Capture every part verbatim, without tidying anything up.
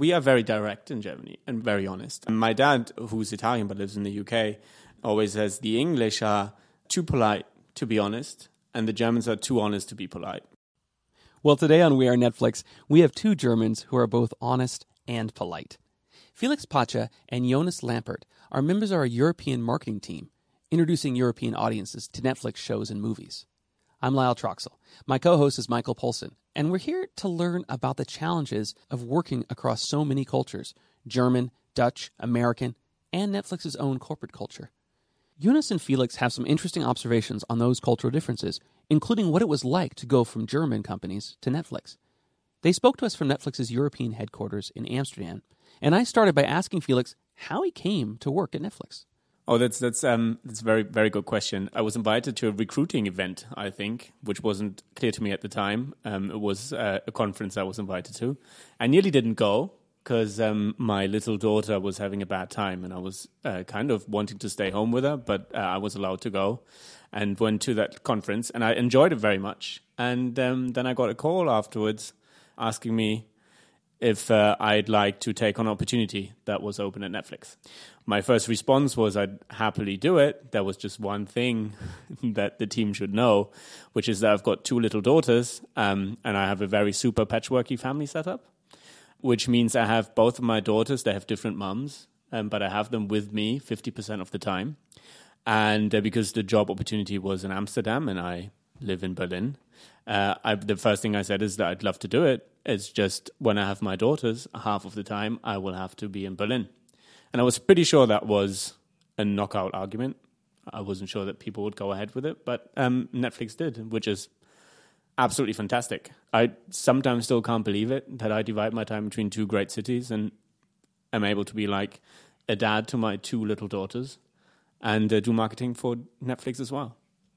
we are very direct in Germany and very honest. And my dad, who's Italian but lives in the U K, always says the English are too polite to be honest, and the Germans are too honest to be polite. Well, today on We Are Netflix, we have two Germans who are both honest and polite. Felix Pacha and Jonas Lampert are members of our European marketing team, introducing European audiences to Netflix shows and movies. I'm Lyle Troxell. My co-host is Michael Poulsen, and we're here to learn about the challenges of working across so many cultures, German, Dutch, American, and Netflix's own corporate culture. Jonas and Felix have some interesting observations on those cultural differences, including what it was like to go from German companies to Netflix. They spoke to us from Netflix's European headquarters in Amsterdam, and I started by asking Felix how he came to work at Netflix. Oh, that's that's um that's a very, very good question. I was invited to a recruiting event, I think, which wasn't clear to me at the time. Um, it was uh, a conference I was invited to. I nearly didn't go because um, my little daughter was having a bad time, and I was uh, kind of wanting to stay home with her, but uh, I was allowed to go and went to that conference, and I enjoyed it very much. And um, then I got a call afterwards asking me if uh, I'd like to take on an opportunity that was open at Netflix. My first response was I'd happily do it. There was just one thing that the team should know, which is that I've got two little daughters, um, and I have a very super patchworky family setup, which means I have both of my daughters. They have different mums, um, but I have them with me fifty percent of the time. And uh, because the job opportunity was in Amsterdam and I live in Berlin, uh, I, the first thing I said is that I'd love to do it. It's just when I have my daughters, half of the time I will have to be in Berlin. And I was pretty sure that was a knockout argument. I wasn't sure that people would go ahead with it, but um, Netflix did, which is absolutely fantastic. I sometimes still can't believe it, that I divide my time between two great cities and am able to be like a dad to my two little daughters and uh, do marketing for Netflix as well.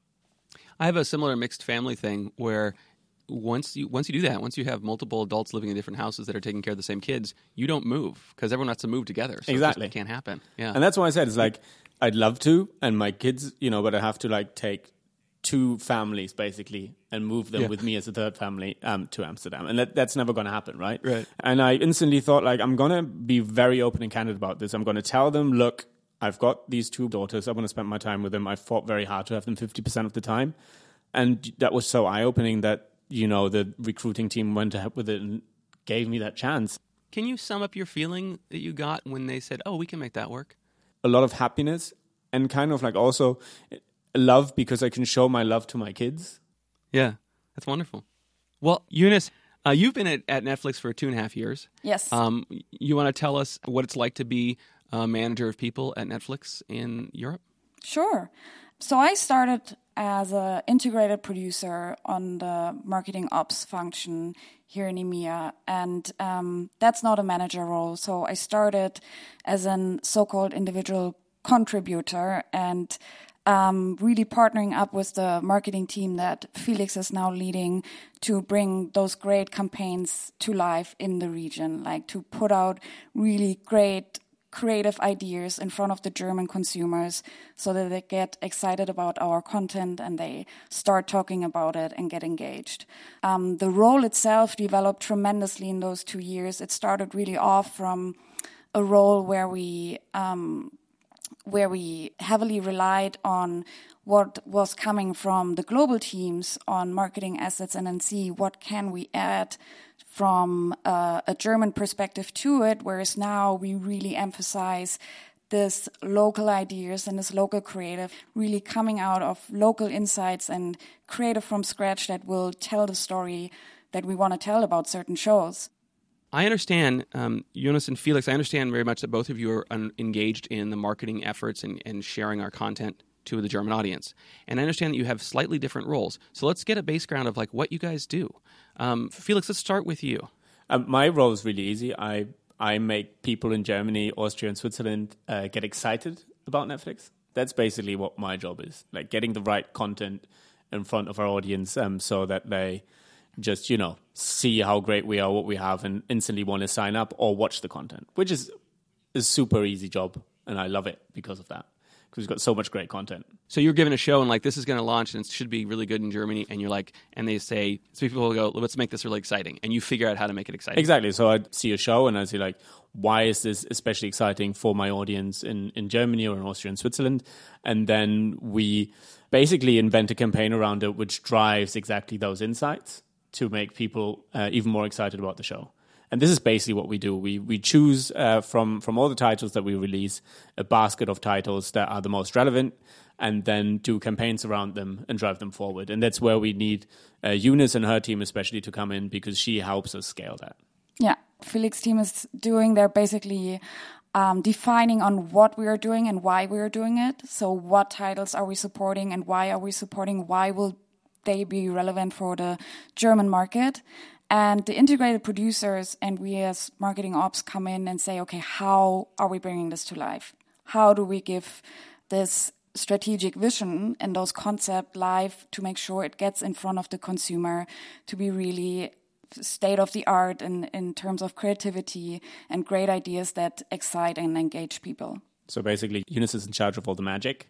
I have a similar mixed family thing where once you once you do that, once you have multiple adults living in different houses that are taking care of the same kids, you don't move because everyone has to move together. So exactly. It just can't happen. Yeah. And that's why I said it's like I'd love to, and my kids, you know, but I have to like take two families basically and move them yeah. with me as a third family um, to Amsterdam. And that, that's never going to happen, right? Right. And I instantly thought like I'm going to be very open and candid about this. I'm going to tell them, look, I've got these two daughters. I want to spend my time with them. I fought very hard to have them fifty percent of the time. And that was so eye-opening that, you know, the recruiting team went ahead with it and gave me that chance. Can you sum up your feeling that you got when they said, oh, we can make that work? A lot of happiness and kind of like also love because I can show my love to my kids. Yeah, that's wonderful. Well, Jonas, uh, you've been at, at Netflix for two and a half years. Yes. Um, you want to tell us what it's like to be a manager of people at Netflix in Europe? Sure. So I started as an integrated producer on the marketing ops function here in EMEA, and um, that's not a manager role. So I started as an so-called individual contributor and um, really partnering up with the marketing team that Felix is now leading to bring those great campaigns to life in the region, like to put out really great creative ideas in front of the German consumers so that they get excited about our content and they start talking about it and get engaged. Um, the role itself developed tremendously in those two years. It started really off from a role where we um, where we heavily relied on what was coming from the global teams on marketing assets and then see what can we add from uh, a German perspective to it, whereas now we really emphasize this local ideas and this local creative really coming out of local insights and creative from scratch that will tell the story that we want to tell about certain shows. I understand, um, Jonas and Felix, I understand very much that both of you are un- engaged in the marketing efforts and, and sharing our content to the German audience. And I understand that you have slightly different roles. So let's get a background of like what you guys do. Um, Felix, let's start with you. Um, my role is really easy. I I make people in Germany, Austria, and Switzerland uh, get excited about Netflix. That's basically what my job is, like getting the right content in front of our audience um, so that they just, you know, see how great we are, what we have, and instantly want to sign up or watch the content, which is a super easy job. And I love it because of that. because we've got so much great content. So you're given a show and like, this is going to launch and it should be really good in Germany. And you're like, and they say, so people will go, let's make this really exciting. And you figure out how to make it exciting. Exactly. So I'd see a show and I'd say like, why is this especially exciting for my audience in, in Germany or in Austria and Switzerland? And then we basically invent a campaign around it, which drives exactly those insights to make people uh, even more excited about the show. And this is basically what we do. We we choose uh, from, from all the titles that we release, a basket of titles that are the most relevant, and then do campaigns around them and drive them forward. And that's where we need uh, Eunice and her team especially to come in, because she helps us scale that. Yeah, Felix' team is doing, they're basically um, defining on what we are doing and why we are doing it. So what titles are we supporting and why are we supporting? Why will they be relevant for the German market? And the integrated producers and we as marketing ops come in and say, okay, how are we bringing this to life? How do we give this strategic vision and those concepts live to make sure it gets in front of the consumer, to be really state of the art in, in terms of creativity and great ideas that excite and engage people? So basically, Eunice is in charge of all the magic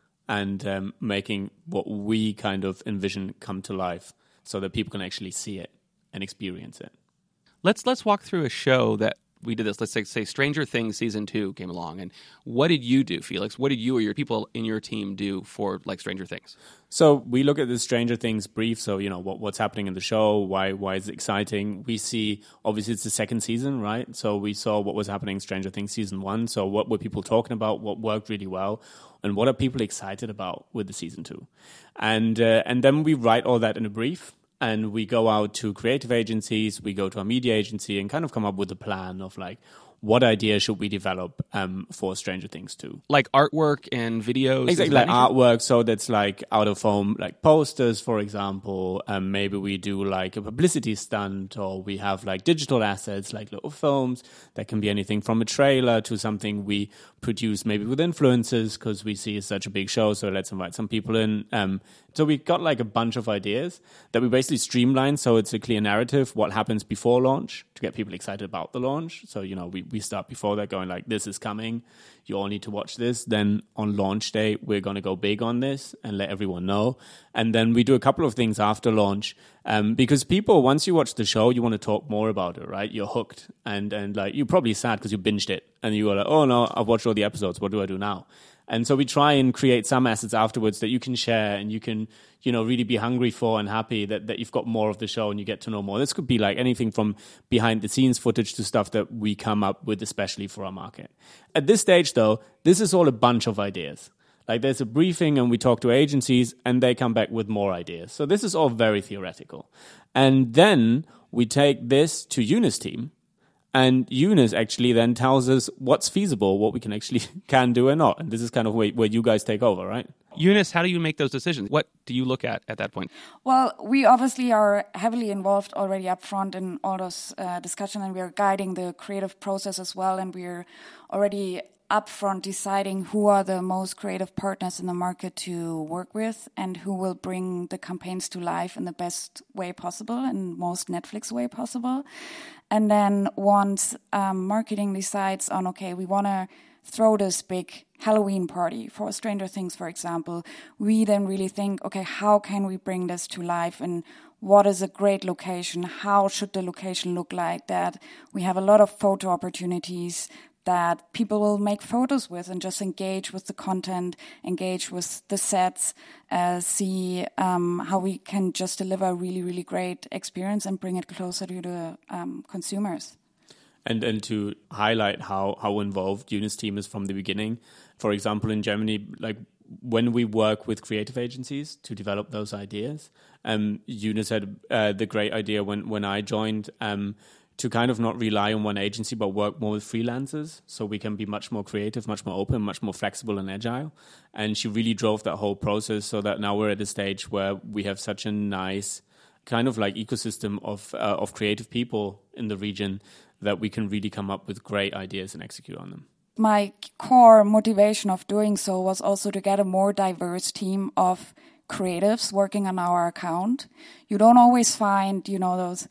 and um, making what we kind of envision come to life so that people can actually see it and experience it. Let's let's walk through a show that we did this. Let's say, say Stranger Things season two came along, and what did you do, Felix? What did you or your people in your team do for like Stranger Things? So we look at the Stranger Things brief. So you know what, what's happening in the show, why why is it exciting? We see obviously it's the second season, right? So we saw what was happening in Stranger Things season one. So what were people talking about? What worked really well? And what are people excited about with the season two? And uh, and then we write all that in a brief. And we go out to creative agencies, we go to our media agency and kind of come up with a plan of like, what idea should we develop um, for Stranger Things two? Like artwork and videos? Exactly, like artwork. So that's like out of home, like posters, for example. Um, maybe we do like a publicity stunt, or we have like digital assets, like little films. That can be anything from a trailer to something we produce maybe with influencers, because we see it's such a big show. So let's invite some people in. Um, so we got like a bunch of ideas that we basically streamline. So it's a clear narrative, what happens before launch to get people excited about the launch. So, you know, we, we start before that going like, this is coming. You all need to watch this. Then on launch day, we're going to go big on this and let everyone know. And then we do a couple of things after launch, um, because people, once you watch the show, you want to talk more about it, right? You're hooked. And, and like, you're probably sad because you binged it and you were like, oh no, I've watched all the episodes. What do I do now? And so we try and create some assets afterwards that you can share and you can, you know, really be hungry for and happy that, that you've got more of the show and you get to know more. This could be like anything from behind the scenes footage to stuff that we come up with especially for our market. At this stage, though, this is all a bunch of ideas. Like there's a briefing and we talk to agencies and they come back with more ideas. So this is all very theoretical. And then we take this to Eunice team. And Eunice actually then tells us what's feasible, what we can actually can do and not. And this is kind of where, where you guys take over, right? Eunice, how do you make those decisions? What do you look at at that point? Well, we obviously are heavily involved already up front in all those uh, discussions, and we are guiding the creative process as well. And we're already upfront deciding who are the most creative partners in the market to work with and who will bring the campaigns to life in the best way possible and most Netflix way possible. And then once um, marketing decides on, okay, we want to throw this big Halloween party for Stranger Things, for example, we then really think, okay, how can we bring this to life and what is a great location? How should the location look like? That we have a lot of photo opportunities that people will make photos with and just engage with the content, engage with the sets, uh, see um, how we can just deliver a really, really great experience and bring it closer to the um, consumers. And and to highlight how, how involved Eunice team is from the beginning. For example, in Germany, like when we work with creative agencies to develop those ideas, um, Eunice had uh, the great idea when, when I joined um, to kind of not rely on one agency, but work more with freelancers so we can be much more creative, much more open, much more flexible and agile. And she really drove that whole process so that now we're at a stage where we have such a nice kind of like ecosystem of uh, of creative people in the region that we can really come up with great ideas and execute on them. My core motivation of doing so was also to get a more diverse team of creatives working on our account. You don't always find, you know, those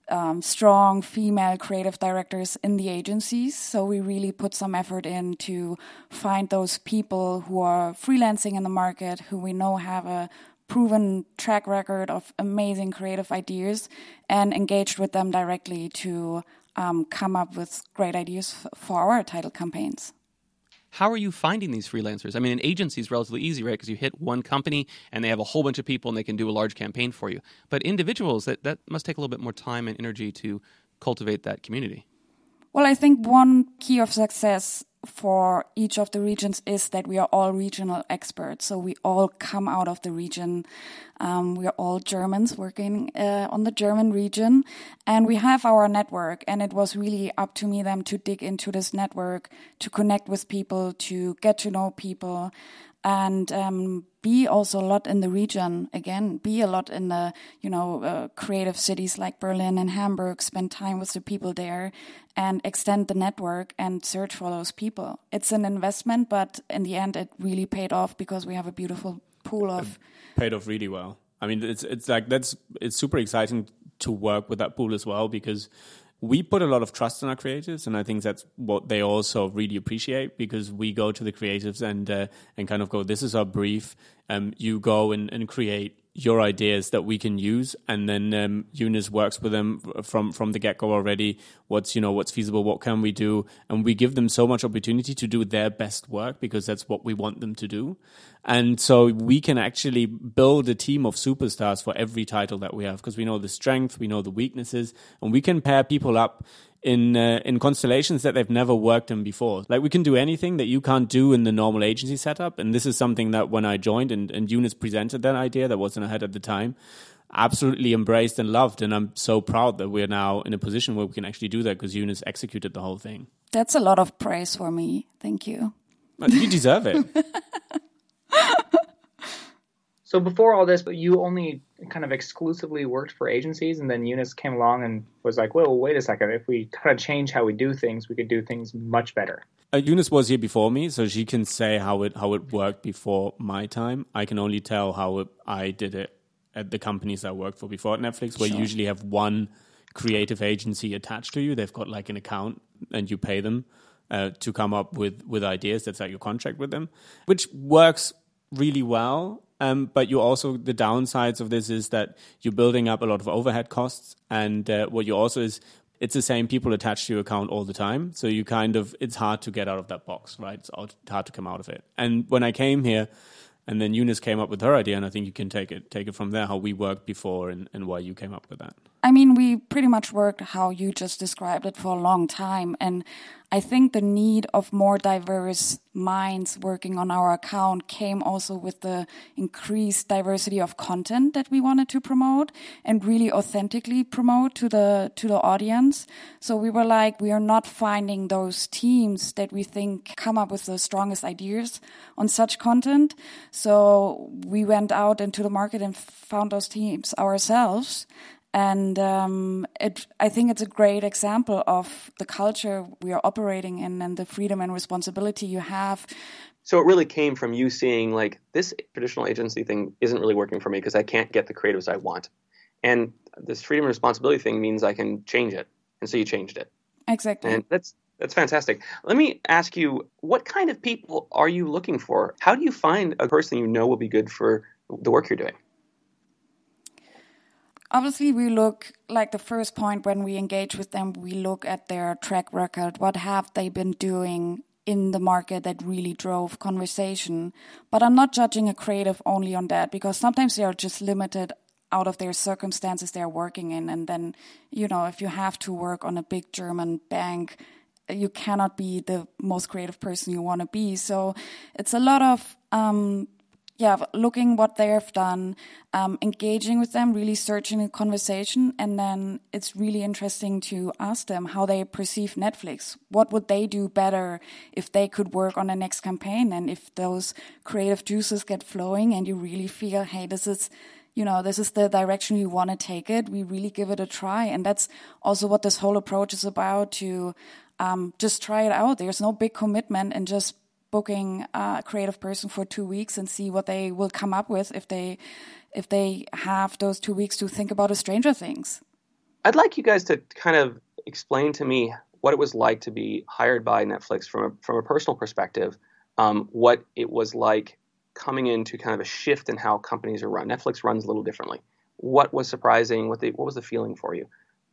um, strong female creative directors in the agencies. So we really put some effort in to find those people who are freelancing in the market, who we know have a proven track record of amazing creative ideas, and engaged with them directly to um, come up with great ideas f- for our title campaigns. How are you finding these freelancers? I mean, an agency is relatively easy, right? Because you hit one company and they have a whole bunch of people and they can do a large campaign for you. But individuals, that, that must take a little bit more time and energy to cultivate that community. Well, I think one key of success for each of the regions is that we are all regional experts. So we all come out of the region. Um, we are all Germans working uh, on the German region, and we have our network. And it was really up to me then to dig into this network, to connect with people, to get to know people, and um, be also a lot in the region. Again, be a lot in the, you know, uh, creative cities like Berlin and Hamburg, spend time with the people there and extend the network and search for those people. It's an investment, but in the end, it really paid off because we have a beautiful pool of... It paid off really well. I mean, it's it's like that's it's super exciting to work with that pool as well, because we put a lot of trust in our creatives, and I think that's what they also really appreciate, because we go to the creatives and uh, and kind of go, this is our brief. Um, you go and, and create your ideas that we can use, and then um, Eunice works with them from from the get go already. What's you know what's feasible? What can we do? And we give them so much opportunity to do their best work, because that's what we want them to do. And so we can actually build a team of superstars for every title that we have, because we know the strength, we know the weaknesses, and we can pair people up in uh, in constellations that they've never worked in before. Like, we can do anything that you can't do in the normal agency setup. And this is something that when I joined and, and Eunice presented that idea that wasn't ahead at the time, absolutely embraced and loved. And I'm so proud that we're now in a position where we can actually do that, because Eunice executed the whole thing. That's a lot of praise for me. Thank you. You deserve it. So before all this, you only kind of exclusively worked for agencies, and then Eunice came along and was like, well, wait a second. If we kind of change how we do things, we could do things much better. Uh, Eunice was here before me, so she can say how it how it worked before my time. I can only tell how it, I did it at the companies I worked for before at Netflix, where Sure. you usually have one creative agency attached to you. They've got like an account, and you pay them uh, to come up with, with ideas. That's like your contract with them, which works really well. Um, but you also, the downsides of this is that you're building up a lot of overhead costs. And uh, what you also is, it's the same people attached to your account all the time. So you kind of, it's hard to get out of that box, right? It's hard to come out of it. And when I came here, and then Eunice came up with her idea, and I think you can take it take it from there, how we worked before and, and why you came up with that. I mean, we pretty much worked how you just described it for a long time. And I think the need of more diverse minds working on our account came also with the increased diversity of content that we wanted to promote and really authentically promote to the to the audience. So we were like, we are not finding those teams that we think come up with the strongest ideas on such content. So we went out into the market and found those teams ourselves. And um, it, I think it's a great example of the culture we are operating in and the freedom and responsibility you have. So it really came from you seeing, like, this traditional agency thing isn't really working for me because I can't get the creatives I want. And this freedom and responsibility thing means I can change it. And so you changed it. Exactly. And that's that's fantastic. Let me ask you, what kind of people are you looking for? How do you find a person you know will be good for the work you're doing? Obviously, we look, like the first point when we engage with them, we look at their track record. What have they been doing in the market that really drove conversation? But I'm not judging a creative only on that, because sometimes they are just limited out of their circumstances they're working in. And then, you know, if you have to work on a big German bank, you cannot be the most creative person you want to be. So it's a lot of... Um, Yeah, looking what they have done, um, engaging with them, really searching a conversation. And then it's really interesting to ask them how they perceive Netflix. What would they do better if they could work on the next campaign? And if those creative juices get flowing and you really feel, hey, this is, you know, this is the direction you want to take it, we really give it a try. And that's also what this whole approach is about, to um, just try it out. There's no big commitment, and just booking a creative person for two weeks and see what they will come up with if they if they have those two weeks to think about a Stranger Things. I'd like you guys to kind of explain to me what it was like to be hired by Netflix from a, from a personal perspective, um, what it was like coming into kind of a shift in how companies are run. Netflix runs a little differently. What was surprising? What, the, what was the feeling for you?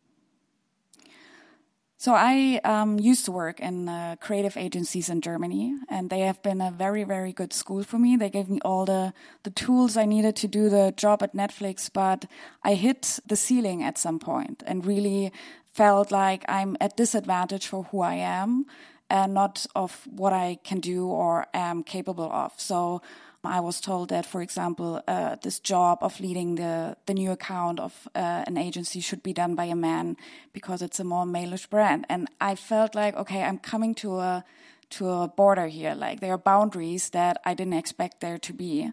So I um, used to work in uh, creative agencies in Germany, and they have been a very, very good school for me. They gave me all the, the tools I needed to do the job at Netflix, but I hit the ceiling at some point and really felt like I'm at disadvantage for who I am and not of what I can do or am capable of. So I was told that, for example, uh, this job of leading the, the new account of uh, an agency should be done by a man because it's a more male-ish brand. And I felt like, okay, I'm coming to a to a border here. Like there are boundaries that I didn't expect there to be.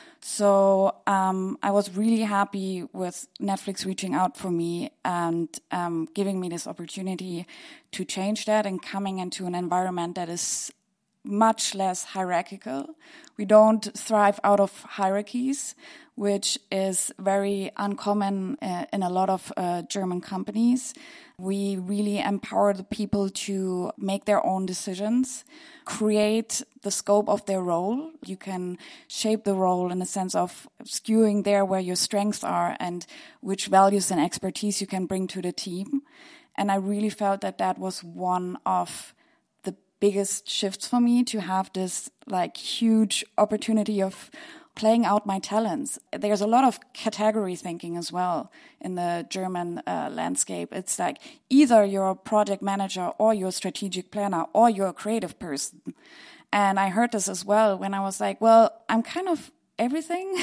So um, I was really happy with Netflix reaching out for me and um, giving me this opportunity to change that and coming into an environment that is much less hierarchical. We don't thrive out of hierarchies, which is very uncommon uh, in a lot of uh, German companies. We really empower the people to make their own decisions, create the scope of their role. You can shape the role in the sense of skewing there where your strengths are and which values and expertise you can bring to the team. And I really felt that that was one of biggest shifts for me, to have this like huge opportunity of playing out my talents. There's a lot of category thinking as well in the German uh, landscape. It's like either you're a project manager or you're a strategic planner or you're a creative person. And I heard this as well when I was like, well, I'm kind of everything.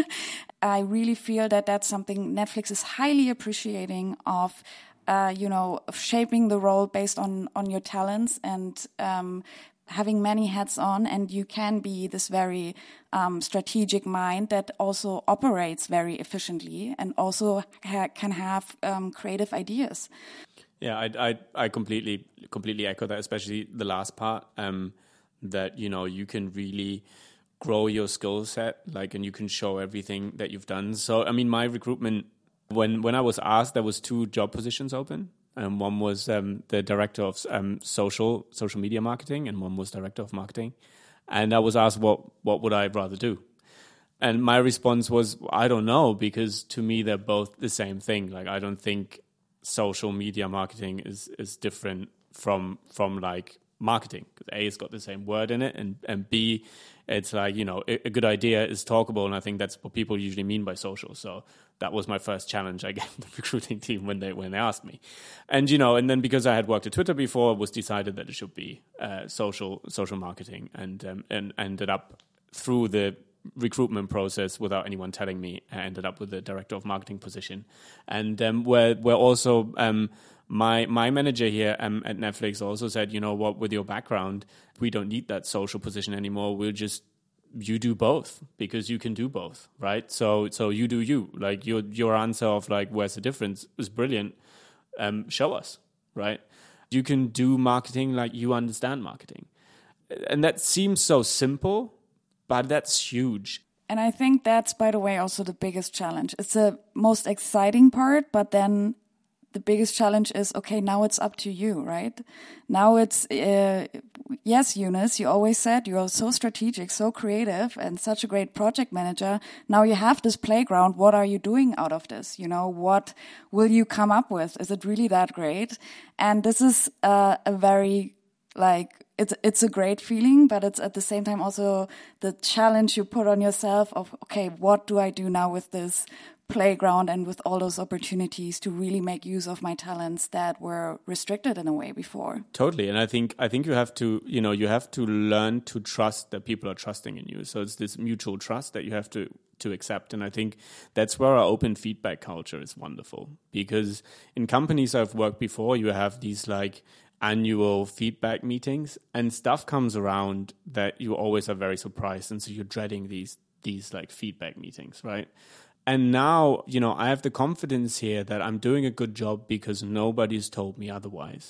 I really feel that that's something Netflix is highly appreciating of Uh, you know, of shaping the role based on, on your talents and um, having many hats on. And you can be this very um, strategic mind that also operates very efficiently and also ha- can have um, creative ideas. Yeah, I, I I completely completely echo that, especially the last part. Um, that you know you can really grow your skill set, like, and you can show everything that you've done. So, I mean, my recruitment. When when I was asked, there was two job positions open. Um, one was um, the director of um, social social media marketing, and one was director of marketing. And I was asked, what what would I rather do? And my response was, I don't know, because to me they're both the same thing. Like, I don't think social media marketing is is different from from like marketing. Because A, it's got the same word in it, and and B, it's like, you know, a, a good idea is talkable, and I think that's what people usually mean by social. So that was my first challenge I gave the recruiting team when they when they asked me. And, you know, and then because I had worked at Twitter before, it was decided that it should be uh, social social marketing, and um, and ended up through the recruitment process without anyone telling me, I ended up with the director of marketing position. And um, where where also um, my my manager here um, at Netflix also said, you know what, with your background, we don't need that social position anymore. We'll just you do both, because you can do both, right? So so you do you. Like your your answer of like where's the difference is brilliant. Um, show us, right? You can do marketing like you understand marketing, and that seems so simple, but that's huge. And I think that's, by the way, also the biggest challenge. It's the most exciting part, but then the biggest challenge is, okay, now it's up to you, right? Now it's, uh, yes, Younes, you always said you are so strategic, so creative, and such a great project manager. Now you have this playground. What are you doing out of this? You know, what will you come up with? Is it really that great? And this is uh, a very, like, it's it's a great feeling, but it's at the same time also the challenge you put on yourself of, okay, what do I do now with this playground and with all those opportunities to really make use of my talents that were restricted in a way before? Totally. And I think I think you have to, you know, you have to learn to trust that people are trusting in you. So it's this mutual trust that you have to to accept. And I think that's where our open feedback culture is wonderful, because in companies I've worked before, you have these like annual feedback meetings, and stuff comes around that you always are very surprised, and so you're dreading these these like feedback meetings, right? And now, you know, I have the confidence here that I'm doing a good job because nobody's told me otherwise.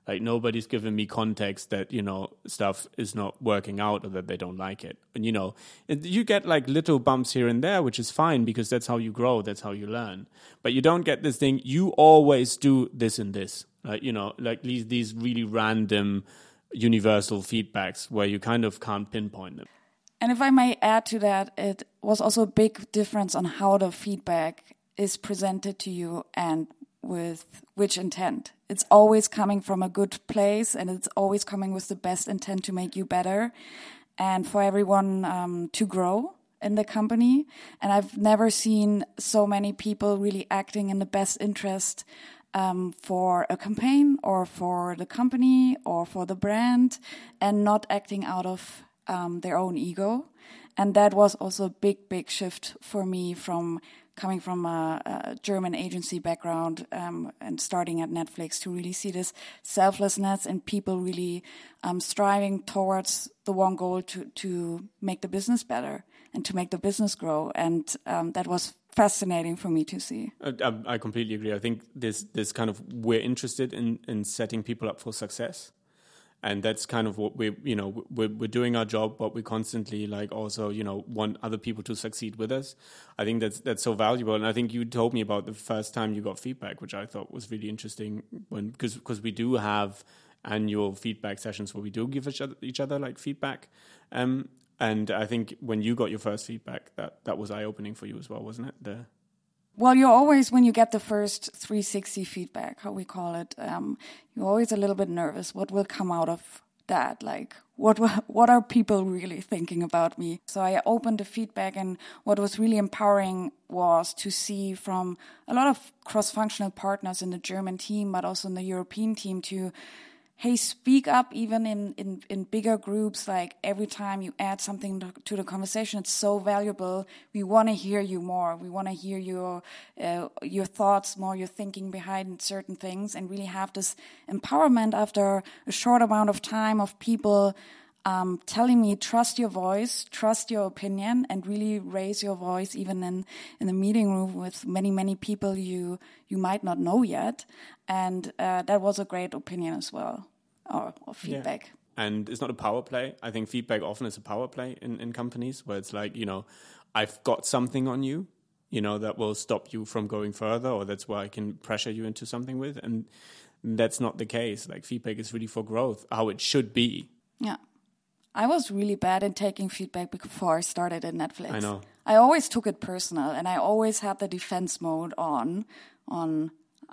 Like nobody's given me context that, you know, stuff is not working out or that they don't like it. And, you know, it, you get like little bumps here and there, which is fine because that's how you grow. That's how you learn. But you don't get this thing. You always do this and this. Like, you know, like these, these really random universal feedbacks where you kind of can't pinpoint them. And if I may add to that, it was also a big difference on how the feedback is presented to you and with which intent. It's always coming from a good place, and it's always coming with the best intent to make you better and for everyone um, to grow in the company. And I've never seen so many people really acting in the best interest um, for a campaign or for the company or for the brand, and not acting out of um, their own ego. And that was also a big, big shift for me from coming from a, a German agency background um, and starting at Netflix, to really see this selflessness and people really um, striving towards the one goal to, to make the business better and to make the business grow. And um, that was fascinating for me to see. I, I completely agree. I think this this kind of, we're interested in, in setting people up for success. And that's kind of what we, you know, we're, we're doing our job, but we constantly like also, you know, want other people to succeed with us. I think that's that's so valuable. And I think you told me about the first time you got feedback, which I thought was really interesting, when because because we do have annual feedback sessions where we do give each other, each other like feedback. Um, and I think when you got your first feedback, that that was eye opening for you as well, wasn't it? The Well, you're always, when you get the first three sixty feedback, how we call it, um, you're always a little bit nervous. What will come out of that? Like, what what are people really thinking about me? So I opened the feedback, and what was really empowering was to see from a lot of cross-functional partners in the German team, but also in the European team, to hey, speak up even in, in, in bigger groups. Like every time you add something to, to the conversation, it's so valuable. We want to hear you more. We want to hear your uh, your thoughts more, your thinking behind certain things, and really have this empowerment after a short amount of time of people um, telling me, trust your voice, trust your opinion, and really raise your voice even in, in the meeting room with many, many people you you might not know yet. And uh, that was a great opinion as well, or, or feedback. Yeah. And it's not a power play. I think feedback often is a power play in, in companies, where it's like, you know, I've got something on you, you know, that will stop you from going further, or that's where I can pressure you into something with. And that's not the case. Like, feedback is really for growth, how it should be. Yeah. I was really bad in taking feedback before I started at Netflix. I know. I always took it personal, and I always had the defense mode on, on,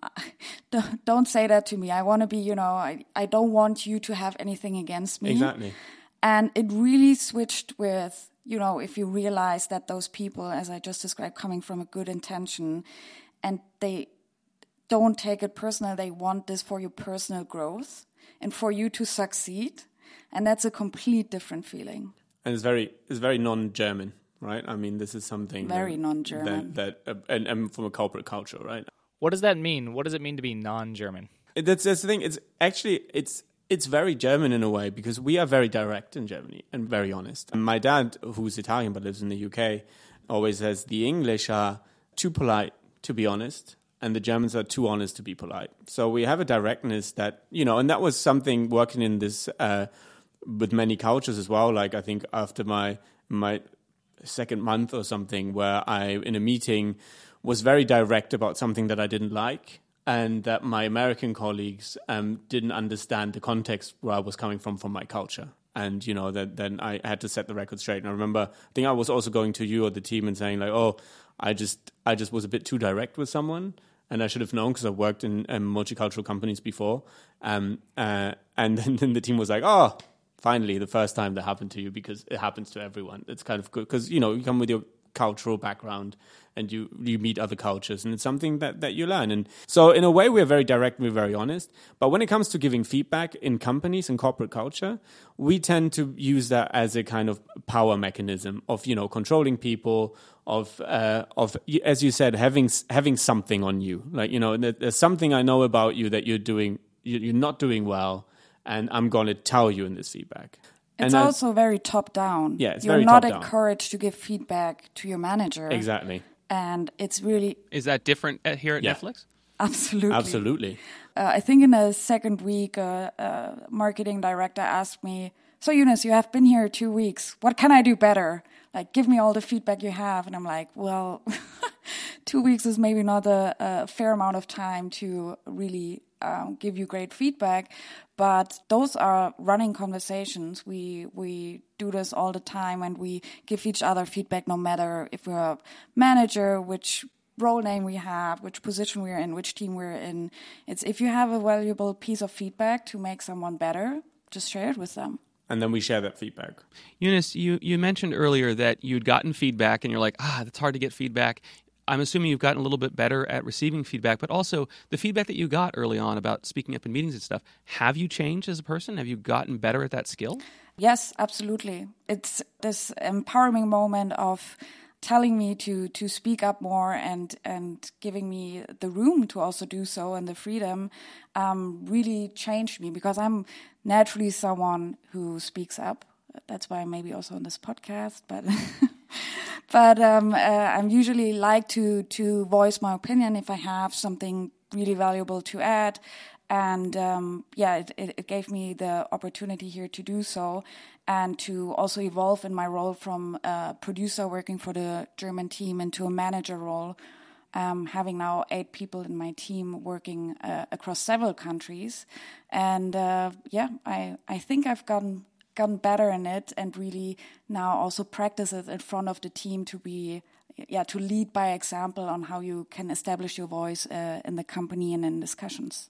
don't say that to me. I want to be, you know, I, I don't want you to have anything against me. Exactly. And it really switched with, you know, if you realize that those people, as I just described, coming from a good intention, and they don't take it personal, they want this for your personal growth and for you to succeed. And that's a complete different feeling. And it's very, it's very non-German, right? I mean, this is something very that, non-German. That, that uh, and, and from a corporate culture, right? What does that mean? What does it mean to be non-German? It, that's, that's the thing. It's actually, it's it's very German in a way, because we are very direct in Germany and very honest. And my dad, who's Italian but lives in the U K, always says the English are too polite to be honest, and the Germans are too honest to be polite. So we have a directness that, you know, and that was something working in this uh, with many cultures as well. Like, I think after my my second month or something, where I, in a meeting, was very direct about something that I didn't like, and that my American colleagues um, didn't understand the context where I was coming from, from my culture. And, you know, that then I had to set the record straight. And I remember, I think I was also going to you or the team and saying like, oh, I just I just was a bit too direct with someone, and I should have known because I've worked in um, multicultural companies before. Um, uh, and then, then the team was like, oh, finally, the first time that happened to you, because it happens to everyone. It's kind of good because, you know, you come with your cultural background and you you meet other cultures, and it's something that, that you learn. And so in a way, we're very direct, we're very honest. But when it comes to giving feedback in companies and corporate culture, we tend to use that as a kind of power mechanism of, you know, controlling people, of, uh, of as you said, having having something on you. Like, you know, there's something I know about you that you're doing, you're not doing well, and I'm going to tell you in this feedback. It's and also very top-down. Yeah, it's You're very not top-down. encouraged to give feedback to your manager. Exactly. And it's really... Is that different at, here at Yeah. Netflix? Absolutely. Absolutely. Uh, I think in the second week, uh, uh, marketing director asked me, so Eunice, you have been here two weeks. What can I do better? Like, give me all the feedback you have. And I'm like, well, two weeks is maybe not a, a fair amount of time to really um, give you great feedback. But those are running conversations. We we do this all the time, and we give each other feedback no matter if we're a manager, which role name we have, which position we're in, which team we're in. It's if you have a valuable piece of feedback to make someone better, just share it with them. And then we share that feedback. Eunice, you, you mentioned earlier that you'd gotten feedback and you're like, ah, that's hard to get feedback. I'm assuming you've gotten a little bit better at receiving feedback, but also the feedback that you got early on about speaking up in meetings and stuff. Have you changed as a person? Have you gotten better at that skill? Yes, absolutely. It's this empowering moment of telling me to to speak up more and and giving me the room to also do so and the freedom um, really changed me, because I'm naturally someone who speaks up. That's why I'm maybe also on this podcast, but but um, uh, I'm usually like to to voice my opinion if I have something really valuable to add. And um, yeah, it, it, it gave me the opportunity here to do so, and to also evolve in my role from a producer working for the German team into a manager role, um, having now eight people in my team working uh, across several countries. And uh, yeah, I, I think I've gotten gotten better in it, and really now also practice it in front of the team to be yeah to lead by example on how you can establish your voice uh, in the company and in discussions.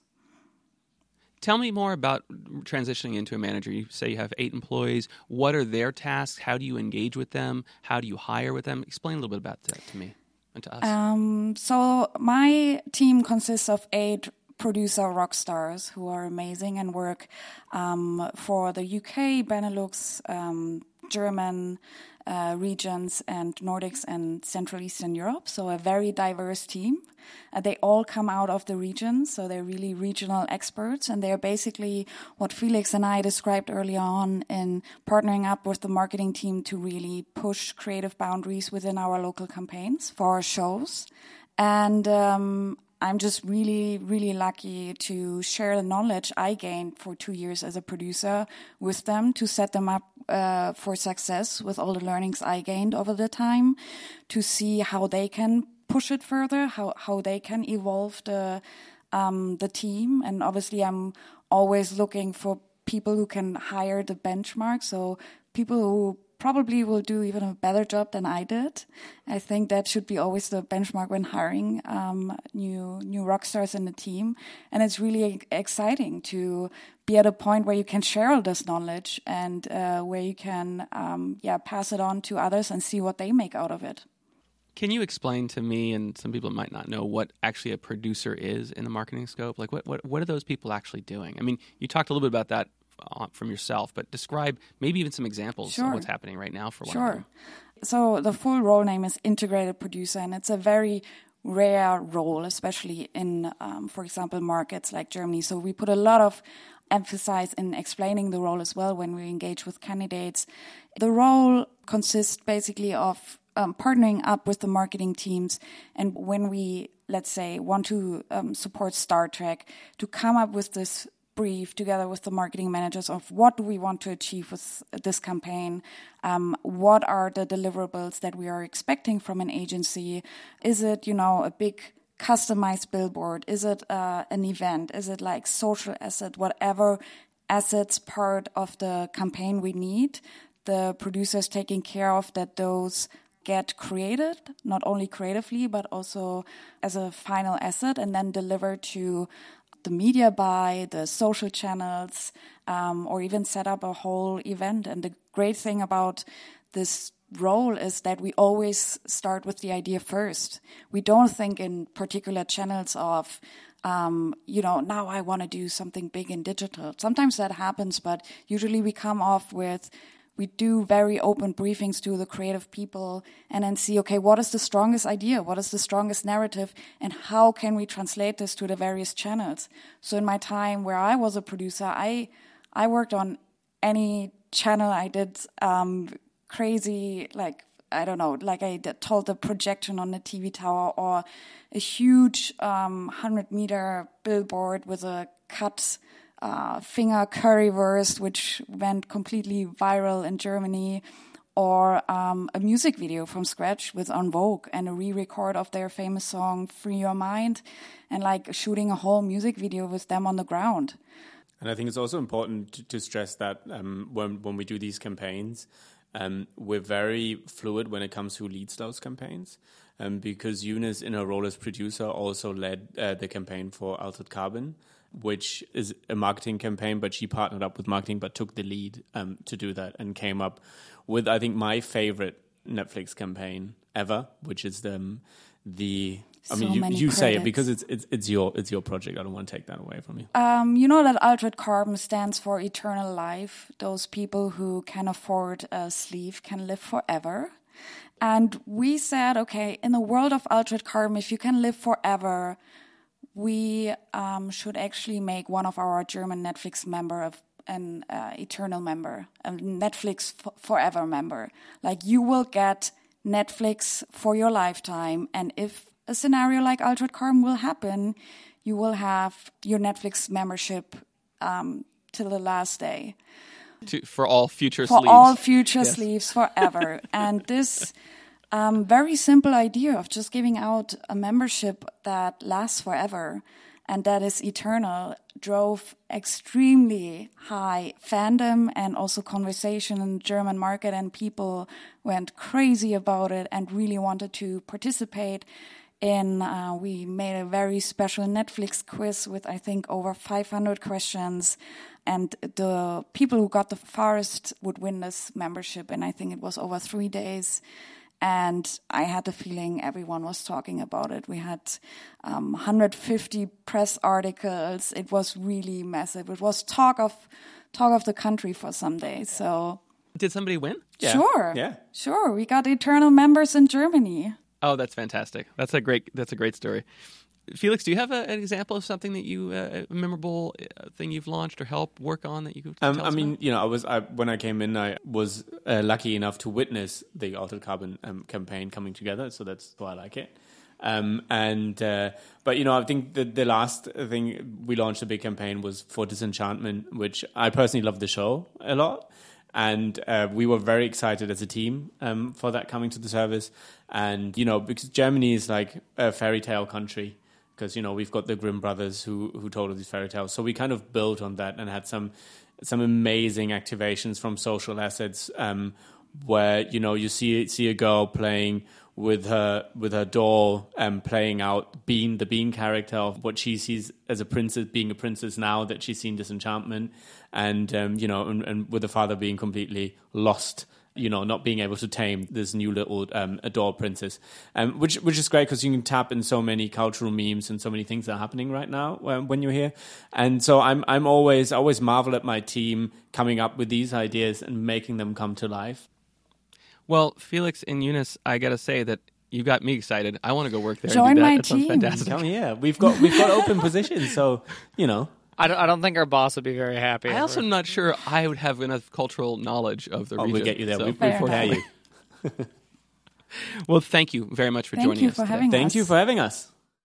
Tell me more about transitioning into a manager. You say you have eight employees. What are their tasks? How do you engage with them? How do you hire with them? Explain a little bit about that to me and to us. Um, so my team consists of eight producer rock stars who are amazing and work um, for the U K, Benelux, um, German uh, regions, and Nordics and Central Eastern Europe. So a very diverse team. Uh, they all come out of the region, so they're really regional experts, and they're basically what Felix and I described early on in partnering up with the marketing team to really push creative boundaries within our local campaigns for our shows. And um, I'm just really, really lucky to share the knowledge I gained for two years as a producer with them, to set them up uh, for success with all the learnings I gained over the time, to see how they can push it further, how, how they can evolve the um, the team. And obviously I'm always looking for people who can hire the benchmark, so people who probably will do even a better job than I did. I think that should be always the benchmark when hiring um, new new rock stars in the team. And it's really exciting to be at a point where you can share all this knowledge and uh, where you can um, yeah pass it on to others and see what they make out of it. Can you explain to me, and some people might not know, what actually a producer is in the marketing scope? Like, what, what, what are those people actually doing? I mean, you talked a little bit about that from yourself, but describe maybe even some examples sure. of what's happening right now for one sure. of them. So the full role name is integrated producer, and it's a very rare role, especially in, um, for example, markets like Germany. So we put a lot of emphasis in explaining the role as well when we engage with candidates. The role consists basically of Um, partnering up with the marketing teams, and when we, let's say, want to um, support Star Trek, to come up with this brief together with the marketing managers of what do we want to achieve with this campaign, um, what are the deliverables that we are expecting from an agency. Is it, you know, a big customized billboard? Is it uh, an event? Is it like social asset? Whatever assets part of the campaign we need, the producers taking care of that those get created, not only creatively, but also as a final asset, and then delivered to the media buy, the social channels, um, or even set up a whole event. And the great thing about this role is that we always start with the idea first. We don't think in particular channels of, um, you know, now I want to do something big in digital. Sometimes that happens, but usually we come off with, we do very open briefings to the creative people and then see, okay, what is the strongest idea? What is the strongest narrative? And how can we translate this to the various channels? So in my time where I was a producer, I I worked on any channel. I did um, crazy, like, I don't know, like I d- told, the projection on the T V tower, or a huge um, hundred meter billboard with a cut uh, finger currywurst, which went completely viral in Germany, or um, a music video from scratch with En Vogue and a re-record of their famous song Free Your Mind, and like shooting a whole music video with them on the ground. And I think it's also important to, to stress that um, when when we do these campaigns, um, we're very fluid when it comes to who leads those campaigns, um, because Eunice, in her role as producer, also led uh, the campaign for Altered Carbon, which is a marketing campaign, but she partnered up with marketing, but took the lead um, to do that and came up with, I think, my favorite Netflix campaign ever, which is the um, the. I So mean, you, many you say it credits. because it's it's it's your it's your project. I don't want to take that away from you. Um, you know that Altered Carbon stands for eternal life. Those people who can afford a sleeve can live forever. And we said, okay, in the world of Altered Carbon, if you can live forever, we um, should actually make one of our German Netflix member of an uh, eternal member, a Netflix f- forever member. Like, you will get Netflix for your lifetime, and if a scenario like Altered Carbon will happen, you will have your Netflix membership um, till the last day. To, for all future For sleeves. all future Yes. sleeves forever. And this um, very simple idea of just giving out a membership that lasts forever and that is eternal drove extremely high fandom and also conversation in the German market, and people went crazy about it and really wanted to participate. In, uh, we made a very special Netflix quiz with, I think, over five hundred questions. And the people who got the farthest would win this membership. And I think it was over three days. And I had the feeling everyone was talking about it. We had um, one hundred fifty press articles. It was really massive. It was talk of talk of the country for some days. So Did somebody win? Yeah. sure, Yeah. sure. We got eternal members in Germany. Oh, that's fantastic. That's a great. That's a great story. Felix, do you have a, an example of something that you uh, a memorable uh, thing you've launched or helped work on that you could Um, tell I us mean, about? you know, I was I, when I came in, I was uh, lucky enough to witness the Altered Carbon um, campaign coming together, so that's why I like it. Um, and uh, but you know, I think the the last thing we launched a big campaign was for Disenchantment, which I personally love the show a lot. And uh, we were very excited as a team um, for that coming to the service. And, you know, because Germany is like a fairy tale country, because, you know, we've got the Grimm brothers who who told us these fairy tales. So we kind of built on that and had some some amazing activations from social assets um, where, you know, you see see a girl playing with her with her doll and um, playing out Bean, the Bean character, of what she sees as a princess, being a princess now that she's seen Disenchantment, and um, you know, and, and with the father being completely lost, you know, not being able to tame this new little um, adored princess, um, which which is great because you can tap in so many cultural memes and so many things that are happening right now when, when you're here. And so I'm I'm always I always marvel at my team coming up with these ideas and making them come to life. Well, Felix and Eunice, I got to say that you got me excited. I want to go work there. Join and do that. my That sounds team. fantastic. Tell me, yeah, we've got we've got open positions, so you know. I don't, I don't think our boss would be very happy. I if also am we're- not sure I would have enough cultural knowledge of the Oh, region. we'll get you there. So- we Fair we prepare enough. you. Well, thank you very much for Thank joining you us for today. having Thank us. you for having us.